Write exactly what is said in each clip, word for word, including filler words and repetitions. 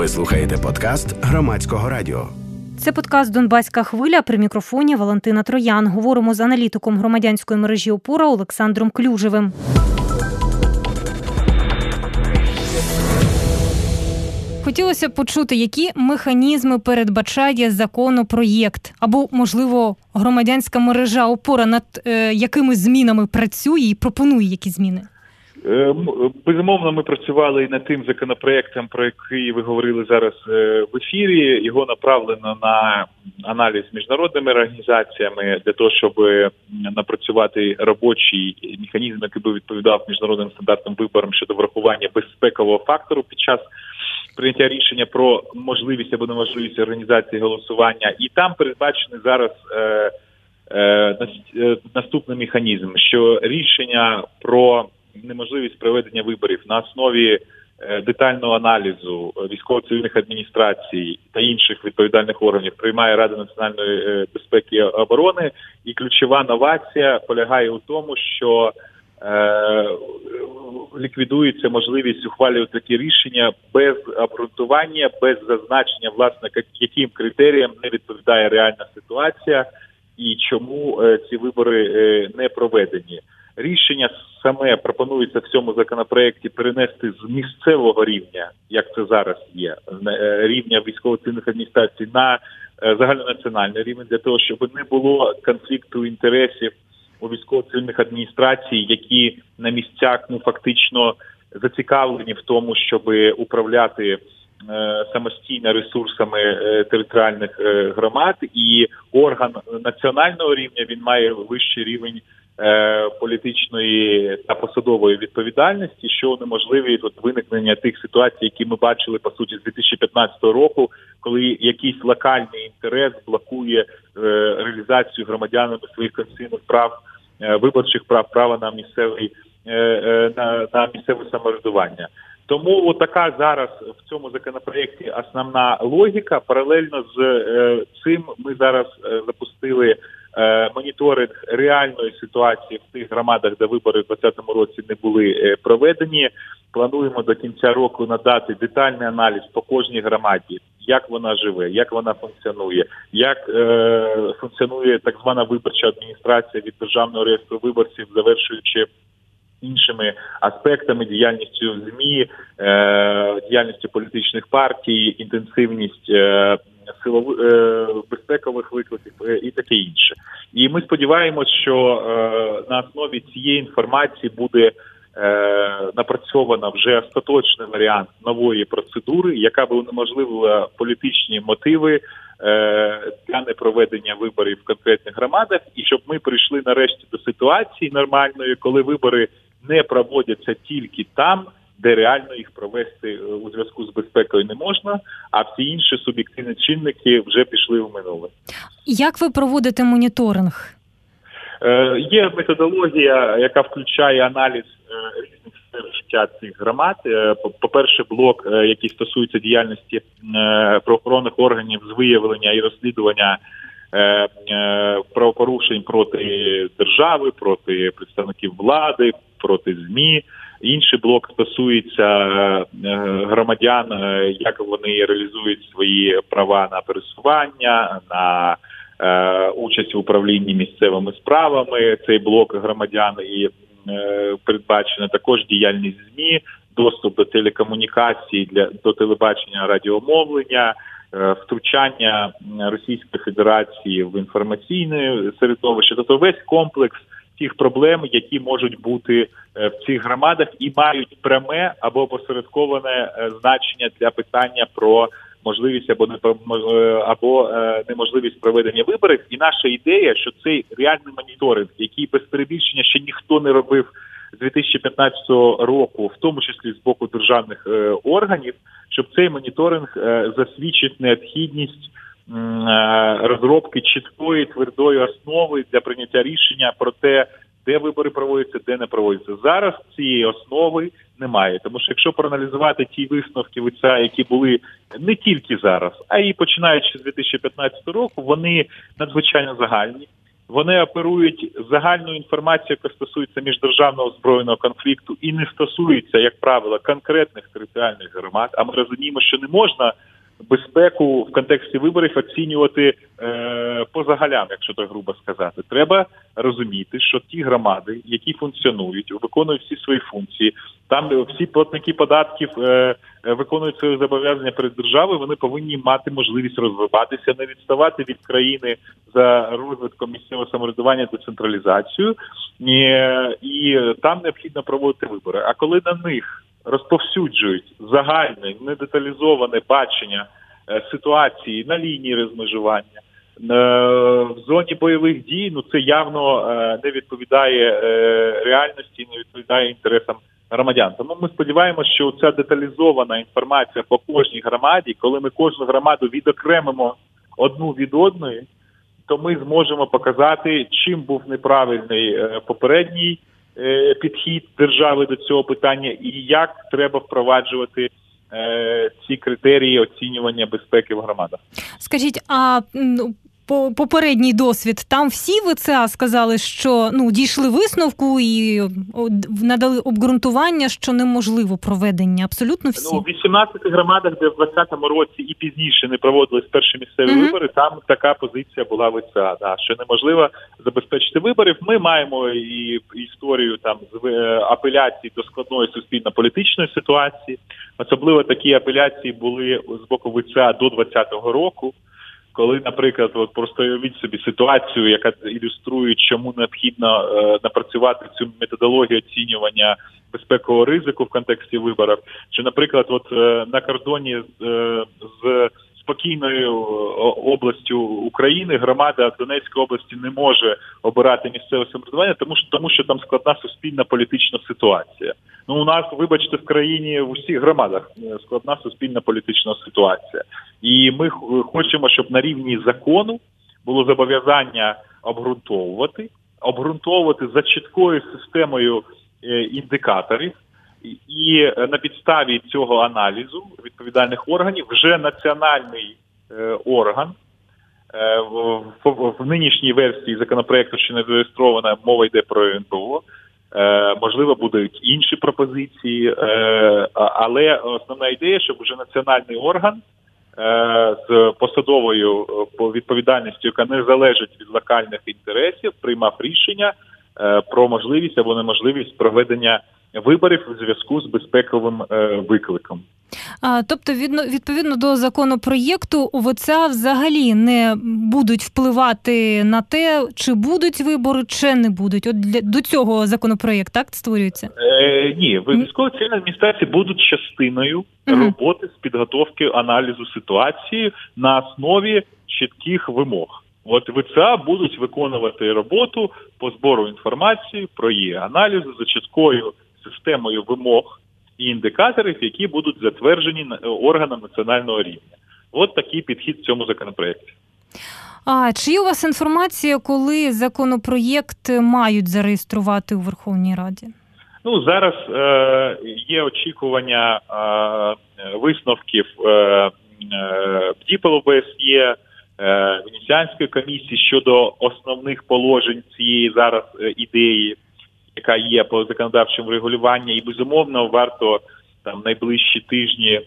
Ви слухаєте подкаст Громадського радіо. Це подкаст «Донбаська хвиля», при мікрофоні Валентина Троян. Говоримо з аналітиком громадянської мережі «Опора» Олександром Клюжевим. Хотілося б почути, які механізми передбачає законопроєкт, або, можливо, громадянська мережа «Опора» над е, якими змінами працює і пропонує які зміни? Безумовно, ми працювали і над тим законопроектом, про який ви говорили зараз в ефірі. Його направлено на аналіз з міжнародними організаціями для того, щоб напрацювати робочий механізм, який би відповідав міжнародним стандартам виборам щодо врахування безпекового фактору під час прийняття рішення про можливість або неможливість організації голосування. І там передбачений зараз е, е, наступний механізм, що рішення про неможливість проведення виборів на основі детального аналізу військово-цивільних адміністрацій та інших відповідальних органів приймає Рада національної безпеки і оборони. І ключова новація полягає у тому, що е, ліквідується можливість ухвалювати такі рішення без обґрунтування, без зазначення, власне, яким критеріям не відповідає реальна ситуація і чому е, ці вибори е, не проведені. Рішення саме пропонується в цьому законопроекті перенести з місцевого рівня, як це зараз є, рівня військово-цивільних адміністрацій на загальнонаціональний рівень, для того, щоб не було конфлікту інтересів у військово-цивільних адміністрацій, які на місцях ну фактично зацікавлені в тому, щоб управляти самостійно ресурсами територіальних громад, і орган національного рівня, він має вищий рівень політичної та посадової відповідальності, що унеможливлює тут виникнення тих ситуацій, які ми бачили, по суті, з дві тисячі п'ятнадцятого року, коли якийсь локальний інтерес блокує е, реалізацію громадянами своїх конституційних прав, е, виборчих прав, права на місцевий, е, е, на, на місцеве самоврядування. Тому така зараз в цьому законопроєкті основна логіка. Паралельно з е, цим ми зараз е, запустили е, моніторинг реальної ситуації в тих громадах, де вибори в двадцятому році не були е, проведені. Плануємо до кінця року надати детальний аналіз по кожній громаді, як вона живе, як вона функціонує, як е, функціонує так звана виборча адміністрація від Державного реєстру виборців, завершуючи іншими аспектами, діяльністю ЗМІ, е, діяльністю політичних партій, інтенсивність е, силових е, безпекових викликів е, і таке інше. І ми сподіваємось, що е, на основі цієї інформації буде е, напрацьовано вже остаточний варіант нової процедури, яка би унеможливила політичні мотиви для непроведення виборів в конкретних громадах, і щоб ми прийшли нарешті до ситуації нормальної, коли вибори не проводяться тільки там, де реально їх провести у зв'язку з безпекою не можна, а всі інші суб'єктивні чинники вже пішли в минуле. Як ви проводите моніторинг? Е, є методологія, яка включає аналіз е, різних сфер життя цих громад. Е, по-перше, блок, е, який стосується діяльності е, правоохоронних органів з виявлення і розслідування е, е, правопорушень проти держави, проти представників влади, проти ЗМІ. Інший блок стосується е, громадян, е, як вони реалізують свої права на пересування, на Е, участь в управлінні місцевими справами. Цей блок громадян і е, передбачена також діяльність ЗМІ, доступ до телекомунікацій, для до телебачення, радіомовлення, е, втручання Російської Федерації в інформаційне середовище. Тобто весь комплекс тих проблем, які можуть бути в цих громадах і мають пряме або опосередковане значення для питання про можливість або не або неможливість проведення виборів. І наша ідея, що цей реальний моніторинг, який без перебільшення ще ніхто не робив з дві тисячі п'ятнадцятого року, в тому числі з боку державних е, органів, щоб цей моніторинг е, засвідчить необхідність е, розробки чіткої, твердої основи для прийняття рішення про те, де вибори проводяться, де не проводяться. Зараз цієї основи немає. Тому що якщо проаналізувати ті висновки ВЦА, які були не тільки зараз, а й починаючи з дві тисячі п'ятнадцятого року, вони надзвичайно загальні. Вони оперують загальною інформацією, яка стосується міждержавного збройного конфлікту і не стосується, як правило, конкретних територіальних громад. А ми розуміємо, що не можна безпеку в контексті виборів оцінювати е, по загалям, якщо так грубо сказати. Треба розуміти, що ті громади, які функціонують, виконують всі свої функції, там всі платники податків е, виконують свої зобов'язання перед державою, вони повинні мати можливість розвиватися, не відставати від країни за розвитком місцевого самоврядування, децентралізацією, і, і там необхідно проводити вибори. А коли на них розповсюджують загальне, недеталізоване бачення е, ситуації на лінії розмежування, е, в зоні бойових дій, ну це явно е, не відповідає е, реальності, не відповідає інтересам громадян. Тому ми сподіваємося, що ця деталізована інформація по кожній громаді, коли ми кожну громаду відокремимо одну від одної, то ми зможемо показати, чим був неправильний е, попередній підхід держави до цього питання і як треба впроваджувати е, ці критерії оцінювання безпеки в громадах. Скажіть, а ну, по попередній досвід, там всі ВЦА сказали, що ну дійшли висновку і надали обґрунтування, що неможливо проведення, абсолютно всі? Ну, в вісімнадцяти громадах, де в двадцятому році і пізніше не проводились перші місцеві mm-hmm. вибори, там така позиція була ВЦА, да, що неможливо забезпечити виборів. Ми маємо і історію там з апеляцій до складної суспільно-політичної ситуації. Особливо такі апеляції були з боку ВЦА до двадцятого року. Коли, наприклад, от просто уявіть собі ситуацію, яка ілюструє, чому необхідно е, напрацювати цю методологію оцінювання безпекового ризику в контексті виборів, що, наприклад, от е, на кордоні е, з спокійною областю України громада Донецької області не може обирати місцеве самоврядування, тому що тому, що там складна суспільна політична ситуація. Ну, у нас, вибачте, в країні в усіх громадах складна суспільна політична ситуація. І ми хочемо, щоб на рівні закону було зобов'язання обґрунтовувати, обґрунтовувати за чіткою системою індикаторів, і на підставі цього аналізу відповідальних органів вже національний е, орган е, в, в, в нинішній версії законопроекту, що не зареєстрована, мова йде про ен пе о, е, можливо, будуть інші пропозиції, е, але основна ідея, щоб вже національний орган е, з посадовою відповідальністю, яка не залежить від локальних інтересів, приймав рішення е, про можливість або неможливість проведення виборів у зв'язку з безпековим е, викликом. А, тобто, відно, відповідно до законопроєкту, у ВЦА взагалі не будуть впливати на те, чи будуть вибори, чи не будуть. От для, до цього законопроєкт, так, створюється? Е, ні, військово-цивільні адміністрації будуть частиною угу. роботи з підготовки аналізу ситуації на основі чітких вимог. От ВЦА будуть виконувати роботу по збору інформації про її аналізу за чіткою системою вимог і індикаторів, які будуть затверджені органом національного рівня. От такий підхід в цьому законопроєкті. А чи є у вас інформація, коли законопроєкт мають зареєструвати у Верховній Раді? Ну, зараз е, є очікування е, висновків е, е, БДІПЛ ОБСЄ, е, Венеціанської комісії щодо основних положень цієї зараз е, ідеї, яка є по законодавчому регулюванню, і, безумовно, варто там найближчі тижні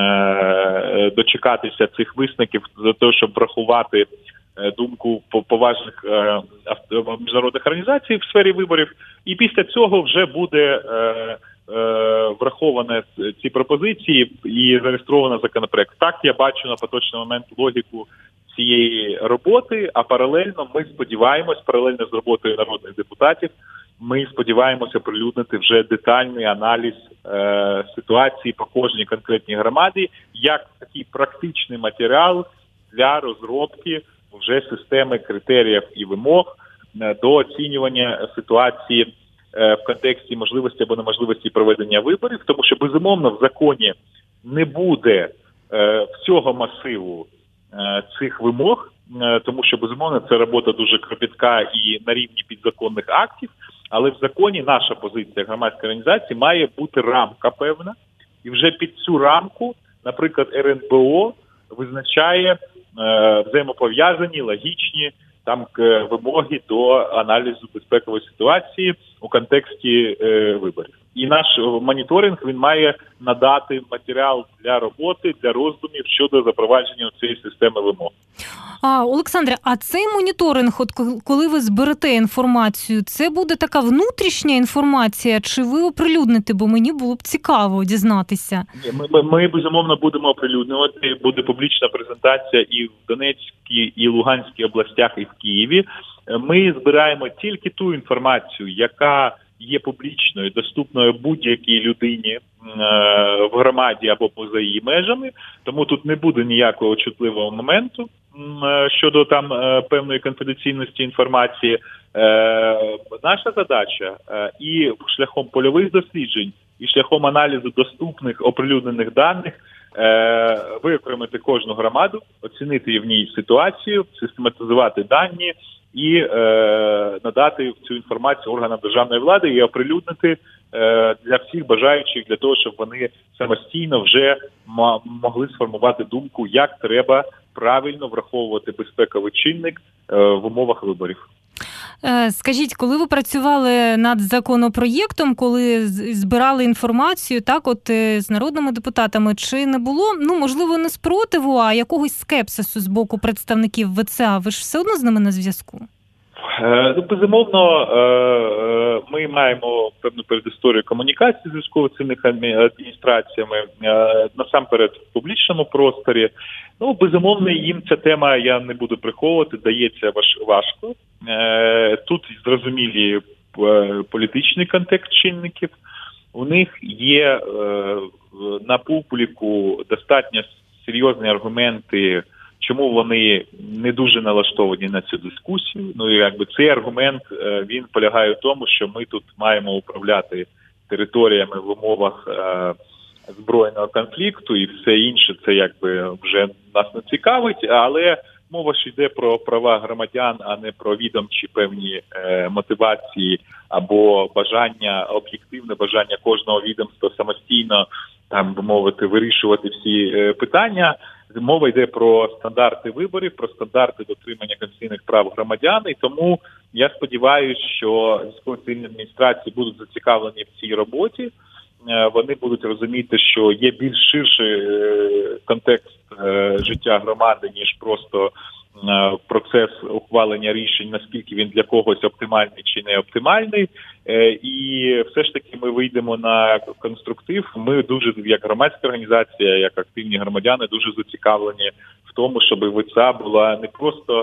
е, дочекатися цих висновків за те, щоб врахувати е, думку поважних е, міжнародних організацій в сфері виборів. І після цього вже буде е, е, враховано ці пропозиції і зареєстровано законопроект. Так, я бачу на поточний момент логіку цієї роботи, а паралельно ми сподіваємось, паралельно з роботою народних депутатів, ми сподіваємося оприлюднити вже детальний аналіз е, ситуації по кожній конкретній громаді, як такий практичний матеріал для розробки вже системи критеріїв і вимог е, до оцінювання ситуації е, в контексті можливості або неможливості проведення виборів, тому що, безумовно, в законі не буде е, всього масиву е, цих вимог, е, тому що, безумовно, це робота дуже кропітка і на рівні підзаконних актів. Але в законі наша позиція громадської організації має бути рамка певна, і вже під цю рамку, наприклад, ер ен бе о визначає е, взаємопов'язані, логічні там вимоги до аналізу безпекової ситуації у контексті е, виборів. І наш моніторинг, він має надати матеріал для роботи, для роздумів щодо запровадження цієї системи вимог. А, Олександре, а цей моніторинг, от коли ви зберете інформацію, це буде така внутрішня інформація, чи ви оприлюдните? Бо мені було б цікаво дізнатися. Ми, ми, ми безумовно, будемо оприлюднювати. Буде публічна презентація і в Донецькій, і Луганській областях, і в Києві. Ми збираємо тільки ту інформацію, яка є публічною, доступною будь-якій людині е, в громаді або поза її межами, тому тут не буде ніякого чутливого моменту е, щодо там е, певної конфіденційності інформації. Е, наша задача е, і шляхом польових досліджень, і шляхом аналізу доступних оприлюднених даних е, виокремити кожну громаду, оцінити в ній ситуацію, систематизувати дані, і е, надати цю інформацію органам державної влади і оприлюднити е, для всіх бажаючих, для того, щоб вони самостійно вже м- могли сформувати думку, як треба правильно враховувати безпековий чинник е, в умовах виборів. Скажіть, коли ви працювали над законопроєктом, коли збирали інформацію, так, от з народними депутатами, чи не було, ну, можливо, не спротиву, а якогось скепсису з боку представників ВЦА? Ви ж все одно з ними на зв'язку? Ну, безумовно, ми маємо певну передісторію комунікації з військово-цивільними адміністраціями, насамперед в публічному просторі. Ну, безумовно, їм ця тема, я не буду приховувати, дається важко. Тут зрозумілі політичний контекст чинників. У них є на публіку достатньо серйозні аргументи, чому вони не дуже налаштовані на цю дискусію. Ну, і якби цей аргумент, він полягає в тому, що ми тут маємо управляти територіями в умовах е, збройного конфлікту, і все інше це якби вже нас не цікавить, але мова ж йде про права громадян, а не про відомчі певні е, мотивації або бажання, об'єктивне бажання кожного відомства самостійно, там, би мовити, вирішувати всі е, питання. Мова йде про стандарти виборів, про стандарти дотримання конституційних прав громадян, і тому я сподіваюся, що військово-цивільні адміністрації будуть зацікавлені в цій роботі. Вони будуть розуміти, що є більш ширший контекст життя громади, ніж просто процес ухвалення рішень, наскільки він для когось оптимальний чи не оптимальний. І все ж таки ми вийдемо на конструктив. Ми дуже, як громадська організація, як активні громадяни, дуже зацікавлені в тому, щоб ВЦА була не просто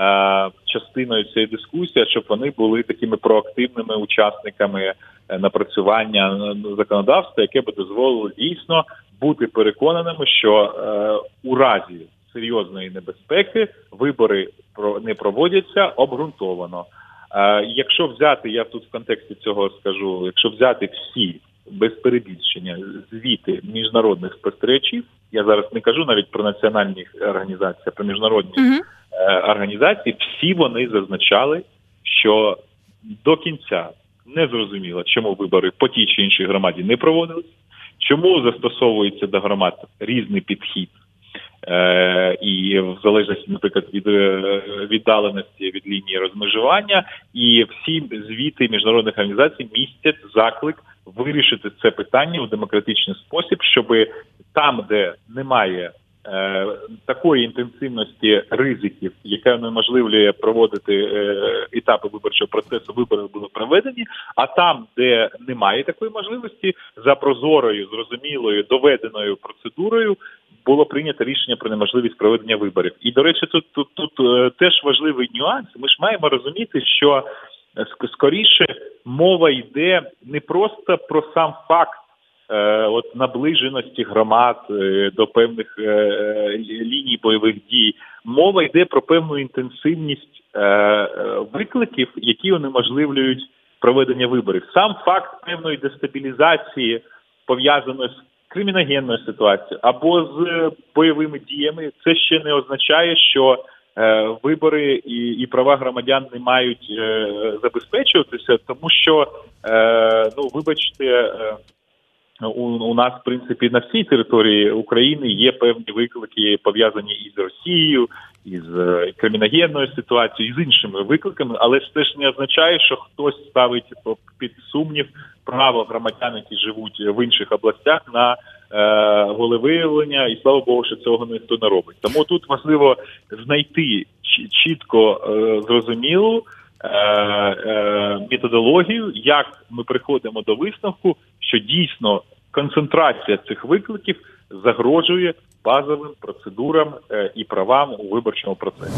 частиною цієї дискусії, а щоб вони були такими проактивними учасниками напрацювання законодавства, яке би дозволило дійсно бути переконаними, що у разі серйозної небезпеки вибори не проводяться обґрунтовано. Якщо взяти, я тут в контексті цього скажу, якщо взяти всі, без перебільшення, звіти міжнародних спостерігачів, я зараз не кажу навіть про національні організації, а про міжнародні mm-hmm. організації, всі вони зазначали, що до кінця не зрозуміло, чому вибори по тій чи іншій громаді не проводились, чому застосовується до громад різний підхід, Е, і в залежності, наприклад, від віддаленості від лінії розмежування, і всі звіти міжнародних організацій містять заклик вирішити це питання у демократичний спосіб, щоб там, де немає е, такої інтенсивності ризиків, яка унеможливлює проводити е, етапи виборчого процесу, вибори були проведені, а там, де немає такої можливості, за прозорою, зрозумілою, доведеною процедурою було прийнято рішення про неможливість проведення виборів. І, до речі, тут, тут, тут теж важливий нюанс. Ми ж маємо розуміти, що скоріше мова йде не просто про сам факт е, от наближеності громад е, до певних е, ліній бойових дій. Мова йде про певну інтенсивність е, викликів, які унеможливлюють проведення виборів. Сам факт певної дестабілізації, пов'язаної з криміногенною ситуацією або з бойовими діями, це ще не означає, що е, вибори і, і права громадян не мають е, забезпечуватися, тому що, е, ну, вибачте, е, у, у нас, в принципі, на всій території України є певні виклики, пов'язані із Росією, із криміногенною ситуацією, і з іншими викликами, але це ж не означає, що хтось ставить під сумнів право громадян, які живуть в інших областях, на е, волевиявлення, і слава Богу, що цього ніхто не робить. Тому тут важливо знайти чітко е, зрозумілу е, е, методологію, як ми приходимо до висновку, що дійсно концентрація цих викликів загрожує базовим процедурам е, і правам у виборчому процесі.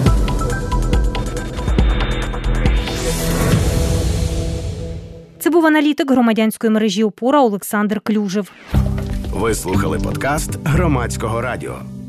Це був аналітик громадянської мережі «Опора» Олександр Клюжев. Ви слухали подкаст Громадського радіо.